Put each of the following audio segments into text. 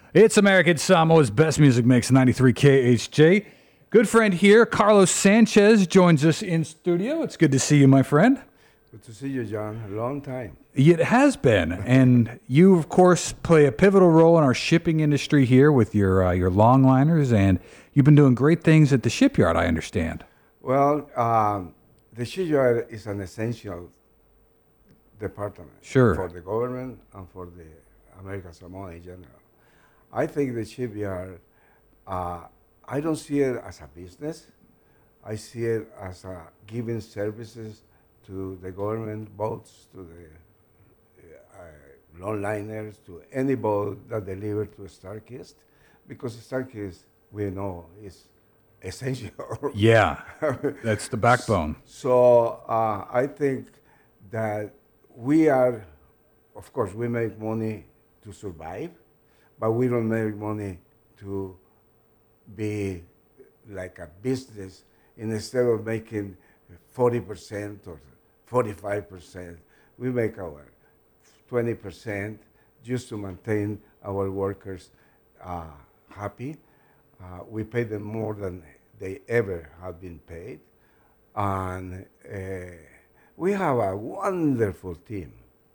It's American Samoa's best music mix, 93 KHJ. Good friend here, Carlos Sanchez, joins us in studio. It's good to see you, my friend. Good to see you, John. A long time. It has been. And you, of course, play a pivotal role in our shipping industry here with your longliners, and you've been doing great things at the shipyard, I understand. Well, the shipyard is an essential department Sure. for the government and for the American Samoa in general. I think the shipyard, I don't see it as a business. I see it as giving services to the government boats, to the longliners, to any boat that deliver to Starkist, because Starkist, we know, is essential. Yeah, that's the backbone. So I think that we are, of course, we make money to survive, but we don't make money to be like a business. Instead of making 40% or 45%, we make our 20% just to maintain our workers happy. We pay them more than they ever have been paid. And we have a wonderful team.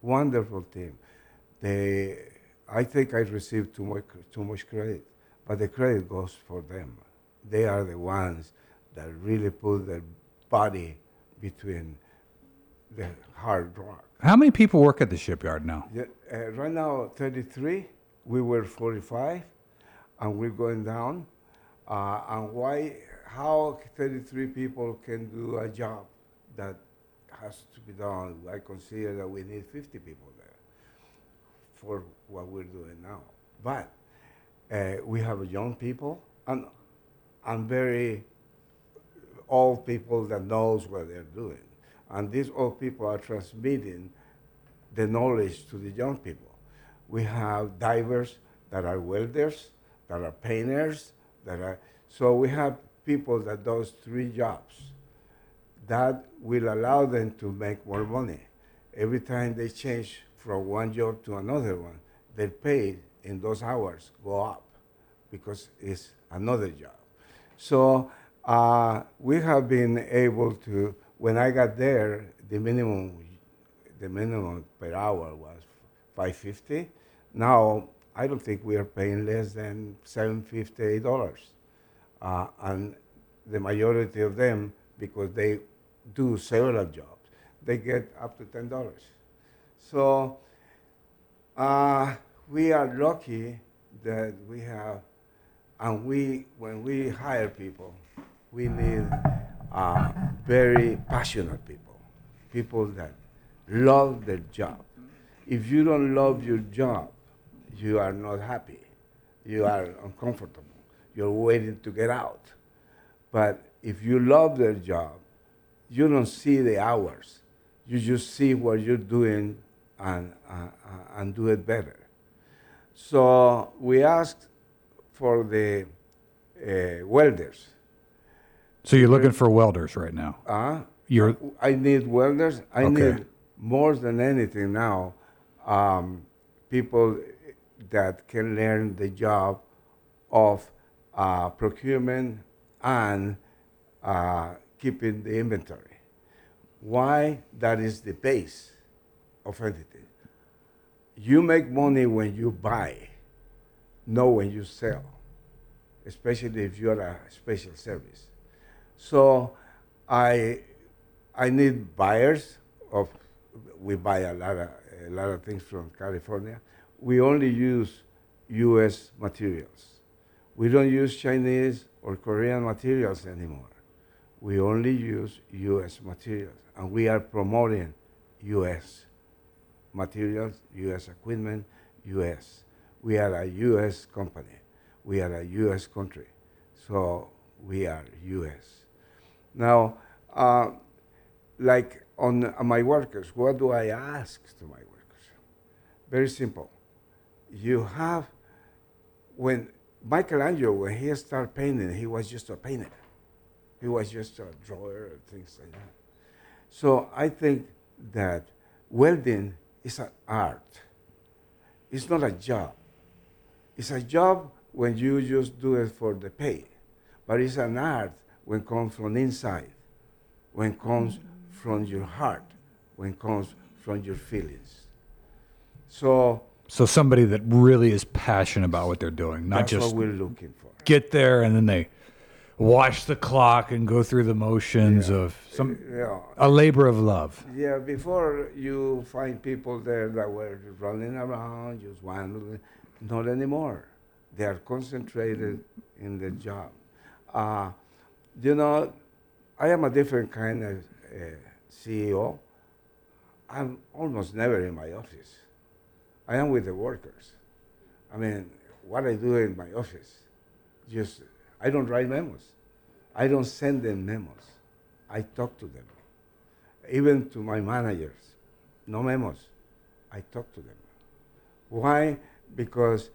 I think I received too much credit, but the credit goes for them. They are the ones that really put their body between the hard rock. How many people work at the shipyard now? Yeah, right now, 33. We were 45, and we're going down. And how 33 people can do a job that has to be done? I consider that we need 50 people there for what we're doing now. But we have young people and very old people that knows what they're doing. And these old people are transmitting the knowledge to the young people. We have divers that are welders, that are painters, so we have people that does 3 jobs. That will allow them to make more money. Every time they change from one job to another one, their pay in those hours go up because it's another job. So we have been able to, when I got there, the minimum per hour was $5.50. Now, I don't think we are paying less than $7.50, $8. And the majority of them, because they do several jobs, they get up to $10. So we are lucky that we have, and when we hire people, we need very passionate people that love their job. If you don't love your job, you are not happy. You are uncomfortable. You're waiting to get out. But if you love their job, you don't see the hours. You just see what you're doing and do it better. So we asked for the welders. So you're looking for welders right now? I need welders. I Okay. need more than anything now, people that can learn the job of procurement and keeping the inventory. Why? That is the base of anything. You make money when you buy, not when you sell, especially if you're a special service. So I need buyers of. We buy a lot of things from California. We only use U.S. materials. We don't use Chinese or Korean materials anymore. We only use U.S. materials, and we are promoting U.S. materials, U.S. equipment, U.S. We are a U.S. company. We are a U.S. country, so we are U.S. Now, like on my workers, what do I ask to my workers? Very simple. When Michelangelo, when he started painting, he was just a painter. He was just a drawer, things like that. So I think that welding is an art. It's not a job. It's a job when you just do it for the pay, but it's an art when it comes from inside, when it comes from your heart, when it comes from your feelings. So So somebody that really is passionate about what they're doing, not that's just what we're looking for. get there and then they watch the clock and go through the motions of Yeah. a labor of love. Yeah, before you find people there that were running around, just wandering, not anymore. They are concentrated in the job. You know, I am a different kind of CEO. I'm almost never in my office. I am with the workers. I mean, what I do in my office, just, I don't write memos. I don't send them memos. I talk to them. Even to my managers, no memos. I talk to them. Why? Because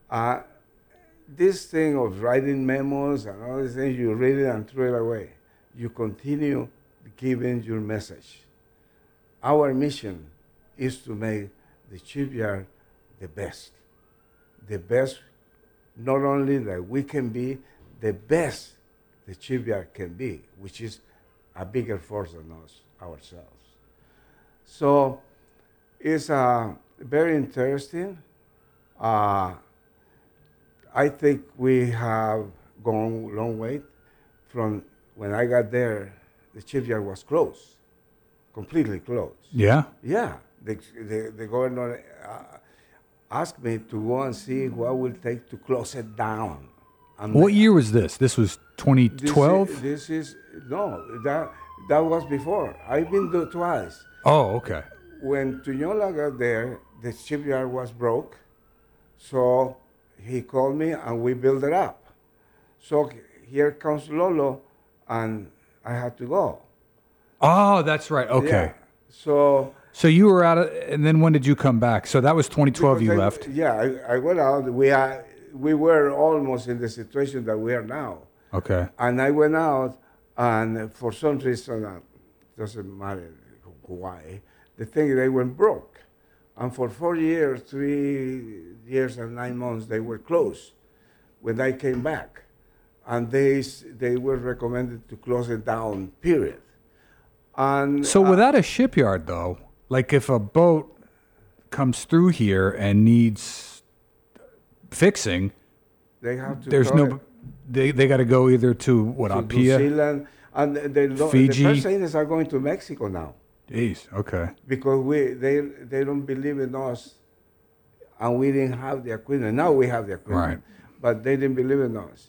this thing of writing memos and all these things, you read it and throw it away. You continue giving your message. Our mission is to make the shipyard the best. The best, not only that we can be, the best the shipyard can be, which is a bigger force than us, ourselves. So it's very interesting. I think we have gone a long way. From when I got there, the shipyard was closed, completely closed. Yeah. Yeah, the governor asked me to go and see what will take to close it down. And What year was this? This was 2012? This is no, that was before. I've been there twice. Oh, okay. When Tuñola got there, the shipyard was broke, so he called me and we built it up. So here comes Lolo, and I had to go. Oh, that's right. Okay. Yeah. So So you were out of, and then when did you come back? So that was 2012 because you I- left. Yeah, I went out. We were almost in the situation that we are now. Okay. And I went out, and for some reason, doesn't matter why, the thing they went broke. And for 4 years, 3 years and 9 months, they were closed when I came back. And they were recommended to close it down, period. And So without a shipyard, though, like if a boat comes through here and needs fixing, they have to there's tow no, it they got to go either to what, to New Apia? Zealand. And the Fiji. Persians are going to Mexico now Jeez, okay. because they don't believe in us, and we didn't have the equipment. Now we have the equipment, Right. but they didn't believe in us.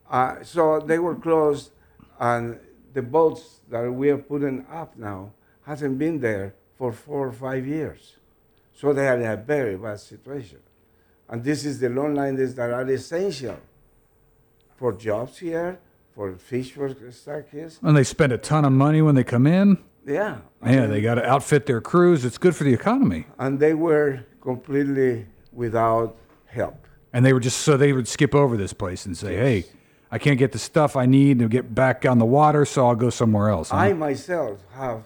So they were closed, and the boats that we are putting up now hasn't been there for 4 or 5 years. So they are in a very bad situation. And this is the long liners that are essential for jobs here, for fish for stockists. And they spend a ton of money when they come in. Yeah. Man, they got to outfit their crews. It's good for the economy. And they were completely without help. And they were just, so they would skip over this place and say, hey, I can't get the stuff I need to get back on the water, so I'll go somewhere else. Huh? I myself have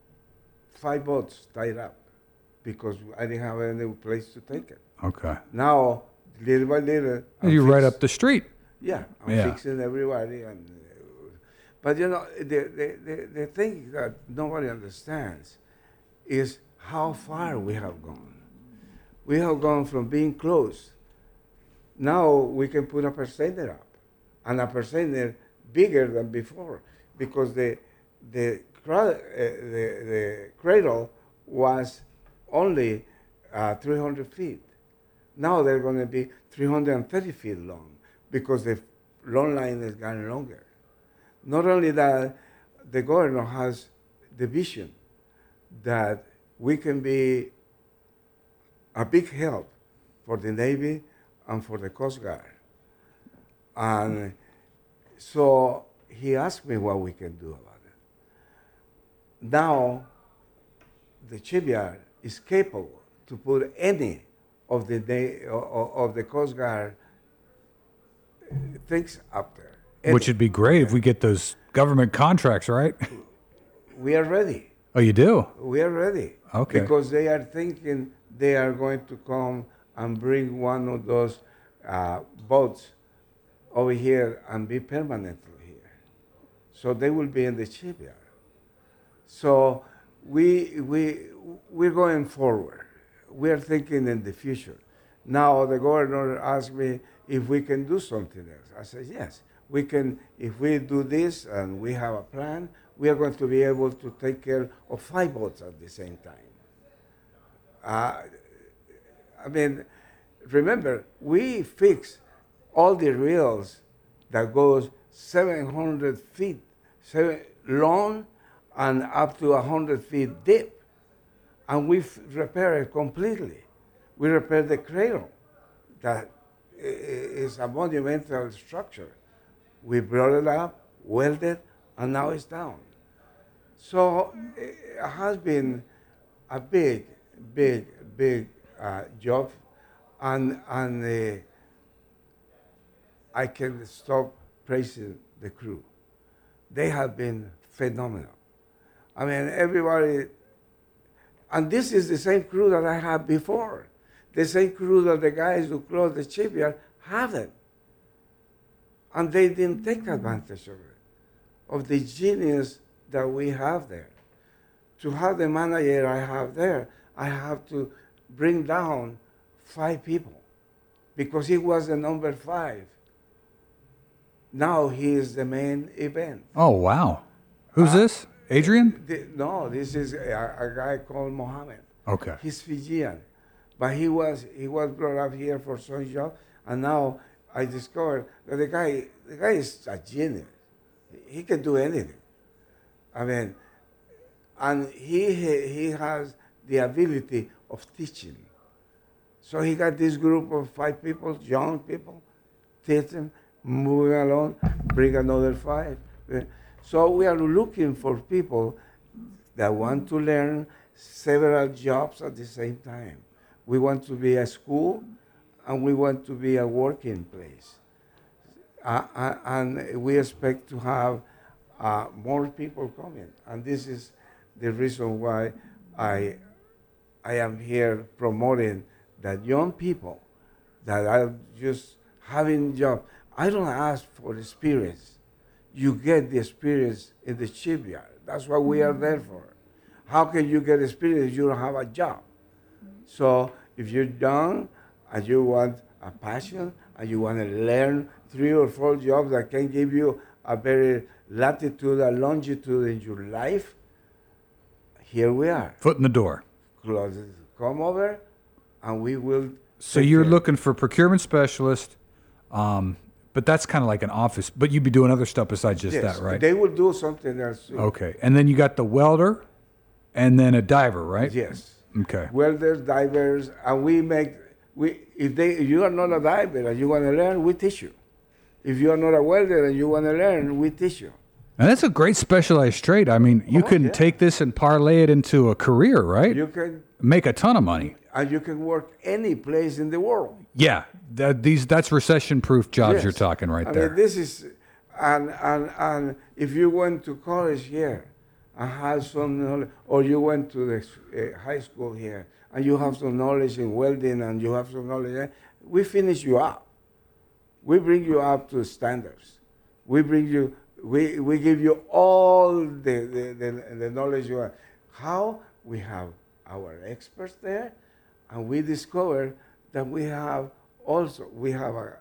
5 boats tied up because I didn't have any place to take it. Okay. Now, little by little, You're right up the street. Yeah, I'm Yeah. fixing everybody. But you know, the thing that nobody understands is how far we have gone. We have gone from being closed. Now we can put a percenter up, and a percenter bigger than before, because the cradle was only 300 feet. Now they're going to be 330 feet long because the long line has gotten longer. Not only that, the governor has the vision that we can be a big help for the Navy and for the Coast Guard. And so he asked me what we can do about it. Now, the shipyard is capable to put any of the Coast Guard things up there. Which would be great if we get those government contracts, right? We are ready. Oh, you do? We are ready. Okay. Because they are thinking they are going to come and bring one of those boats over here and be permanently here. So they will be in the shipyard. So we're going forward. We're thinking in the future. Now the governor asked me if we can do something else. I said, yes, we can. If we do this and we have a plan, we are going to be able to take care of 5 boats at the same time. I mean, remember, we fix all the reels that goes 700 feet long and up to 100 feet deep. And we repair it completely. We repair the cradle. That is a monumental structure. We brought it up, welded, and now it's down. So it has been a big job, and I can stop praising the crew. They have been phenomenal. I mean, everybody, and this is the same crew that I had before, the same crew that the guys who closed the shipyard had it. And they didn't take advantage of it, of the genius that we have there. To have the manager I have there, I have to bring down 5 people because he was the number 5. Now he is the main event. Oh, wow. Who's this? Adrian? No, this is a guy called Mohammed. Okay. He's Fijian, but he was brought up here for some job, and now I discovered that the guy is a genius. He can do anything. I mean, and he has the ability of teaching. So he got this group of 5 people, young people, teach them, moving along, bring another 5. So we are looking for people that want to learn several jobs at the same time. We want to be a school, and we want to be a working place. And we expect to have more people coming. And this is the reason why I am here promoting that young people that are just having jobs. I don't ask for experience. You get the experience in the shipyard. That's what we are there for. How can you get experience if you don't have a job? So if you're young and you want a passion and you want to learn 3 or 4 jobs that can give you a very latitude and longitude in your life, here we are. Foot in the door. Come over and we will. So you're looking for procurement specialist, but that's kind of like an office. But you'd be doing other stuff besides just that, right? They will do something else too. Okay. And then you got the welder and then a diver, right? Yes. Okay. Welders, divers, and if you are not a diver and you want to learn, we teach you. If you are not a welder and you want to learn, we teach you. And that's a great specialized trade. I mean, you can take this and parlay it into a career, right? You can make a ton of money. And you can work any place in the world. Yeah, that's recession-proof jobs you're talking right there. I mean, this is, and if you went to college here and had some knowledge, or you went to the high school here and you have some knowledge in welding and you have some knowledge, we finish you up. We bring you up to standards. We give you all the knowledge you have. How? We have our experts there, and we discover that we have a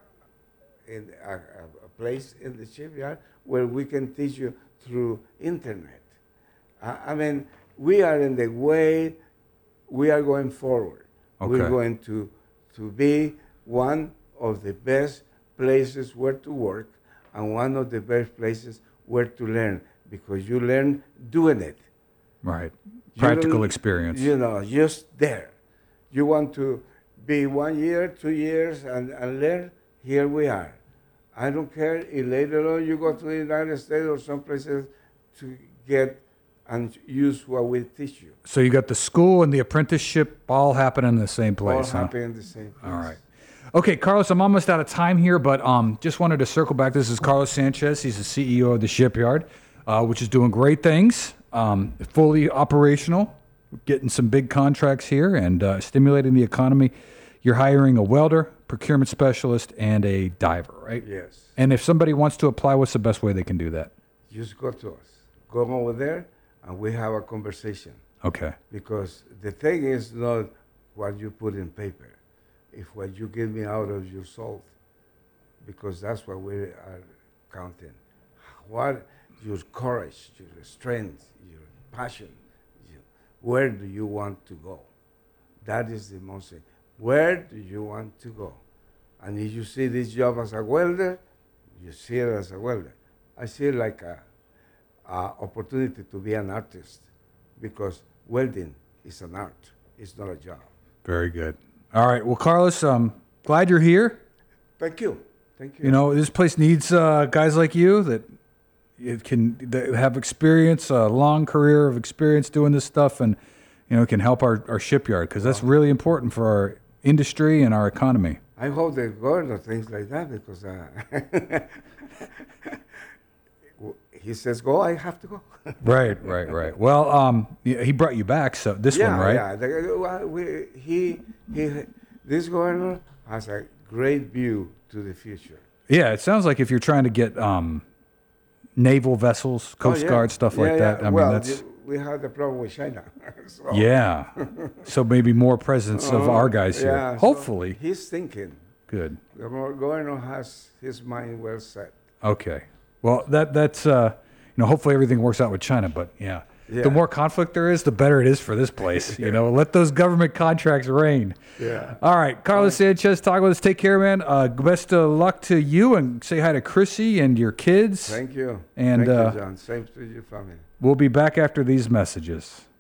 place in the shipyard where we can teach you through internet. I mean, we are in the way, we are going forward. Okay. We're going to be one of the best places where to work and one of the best places where to learn, because you learn doing it. Right. Practical experience. Just there. You want to be 1 year, 2 years, and learn, here we are. I don't care if later on you go to the United States or some places to get and use what we teach you. So you got the school and the apprenticeship all happening in the same place. All happening in the same place. All right. Okay, Carlos, I'm almost out of time here, but just wanted to circle back. This is Carlos Sanchez. He's the CEO of the shipyard, which is doing great things, fully operational, getting some big contracts here and stimulating the economy. You're hiring a welder, procurement specialist, and a diver, right? Yes. And if somebody wants to apply, what's the best way they can do that? Just go to us. Go over there, and we have a conversation. Okay. Because the thing is not what you put in paper, it's what you give me out of your soul. Because that's what we are counting. What your courage, your strength, your passion. Where do you want to go? That is the most thing. Where do you want to go? And if you see this job as a welder, you see it as a welder. I see it like a opportunity to be an artist, because welding is an art. It's not a job. Very good. All right. Well, Carlos, glad you're here. Thank you. Thank you. You know, this place needs guys like you that have experience, a long career of experience doing this stuff, and can help our shipyard, because that's really important for our industry and our economy. I hope they go into things like that, because he says go, I have to go. Right. Well, he brought you back, so this one, right? Yeah. This governor has a great view to the future. Yeah, it sounds like if you're trying to get naval vessels, Coast Guard, stuff like that. I mean, that's... we have the problem with China. So. Yeah. So maybe more presence of our guys here. Yeah, hopefully. So he's thinking. Good. The governor has his mind well set. Okay. Well, that's hopefully everything works out with China, but yeah. The more conflict there is, the better it is for this place. Let those government contracts reign. Yeah. All right, Carlos Sanchez, talk with us. Take care, man. Best of luck to you, and say hi to Chrissy and your kids. Thank you. And thank you, John. Same to your family. We'll be back after these messages.